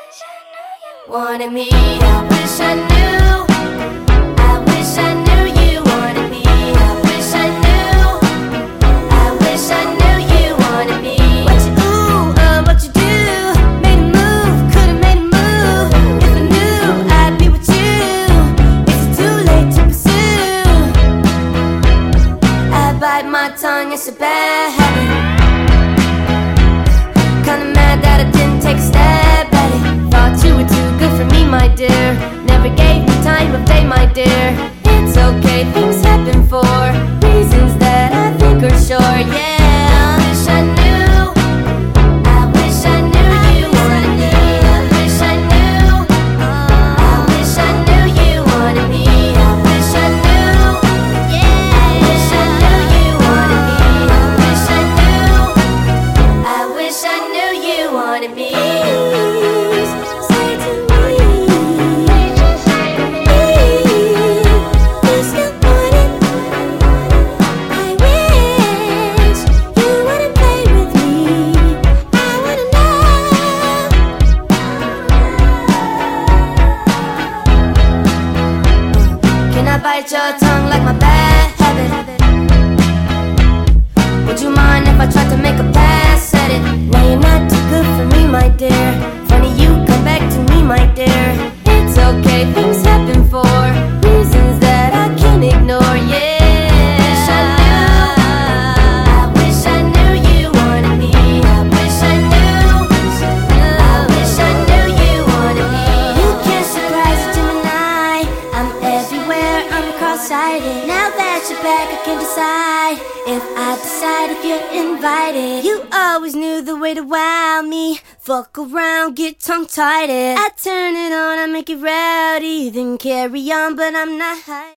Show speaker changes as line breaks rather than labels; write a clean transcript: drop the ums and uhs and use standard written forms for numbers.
Wanted me, I wish I knew. I wish I knew you wanted me. I wish I knew. I wish I knew you wanted me. What you what you do? Made a move, could've made a move. If I knew I'd be with you, it's too late to pursue. I bite my tongue, it's a bad habit. Kinda mad that I didn't take a stab at it. Thought you were too good for me, my dear. Never gave me time of day, my dear. It's okay, things happen for reasons that I think are sure, yeah. I wish I knew. I wish I knew you wanted me. I wish I knew. I wish I knew you wanted me. I wish I knew. Yeah. I wish I knew you wanted me. I wish I knew. I wish I knew you wanted me. Bite your tongue like my bad habit. Would you mind if I tried to make a pass at it? Now you're not too good for me, my dear. Funny you come back to me, my dear. It's okay, things happen for reasons that I can't ignore, yeah. I wish I knew you wanted me. I wish I knew. I wish I knew you wanted me. You can't surprise a Gemini. I'm everywhere, I'm cross-sighted. Now that you're back, I can decide if I decide if you're invited. You always knew the way to wow me. Fuck around, get tongue-tied. I turn it on, I make it rowdy. Then carry on, but I'm not high.